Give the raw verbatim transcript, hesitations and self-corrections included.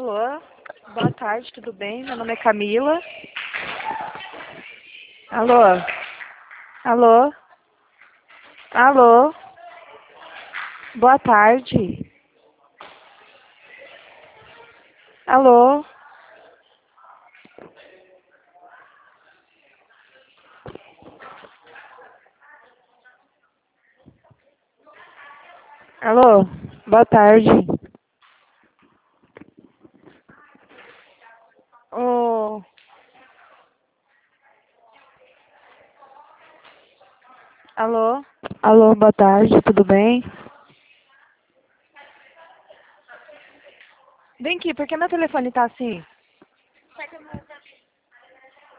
Alô? Boa tarde, tudo bem? Meu nome é Camila. Alô? Alô? Alô? Boa tarde. Alô? Alô? Boa tarde. Oh. Alô? Alô, boa tarde, tudo bem? Vem aqui, por que meu telefone tá assim?